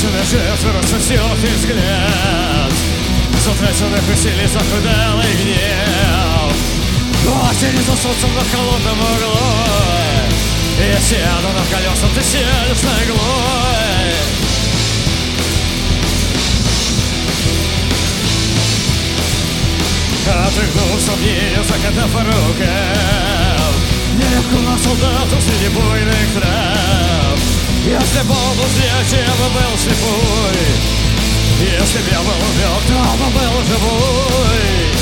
Навечная жертва рассосет и взгляд затраченных усилий захудалый гнев. Осень за солнцем над холодным углой. Я сяду на колеса, ты сядешь на иглой. Отрыгнув сомнения, закатав рукав, нелегко на солдату среди буйных трав. Если бы он был зрячий, я бы был слепой. Если б я был мертв, то он бы был живой.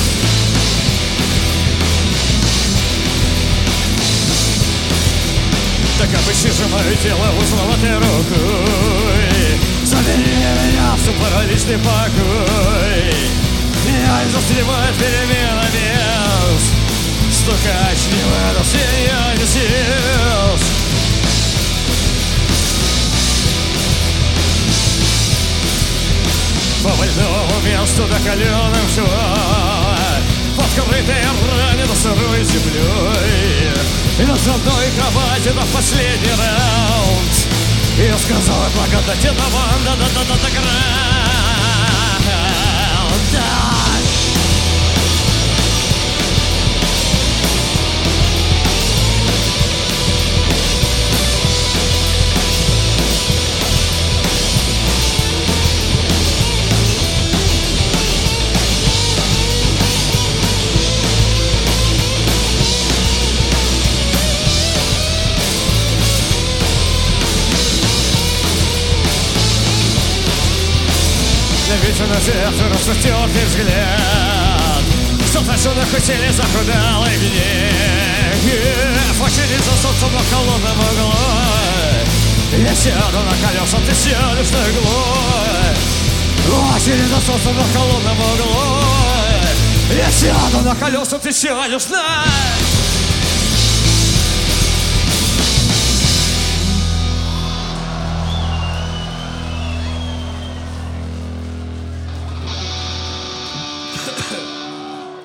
Так обычно сжимаю тело узловатой рукой. Забери меня в субпараличный покой. Меня застревает перемена мест. Стукач не выдался, я не сел. По больному месту докаленным швом, подкрытые раны до сырой землей. Я с одной кровати до последний раунд. Я сказал благодательно вам да-да-да-да-да граунд. Навечная жертва распростертый взгляд затраченных усилий захудалый гнев. Очередь за солнцем над холодным углой. Я сяду на колеса, ты сядешь на иглой. Очередь за солнцем над холодным углой. Я сяду на колеса, ты сядешь на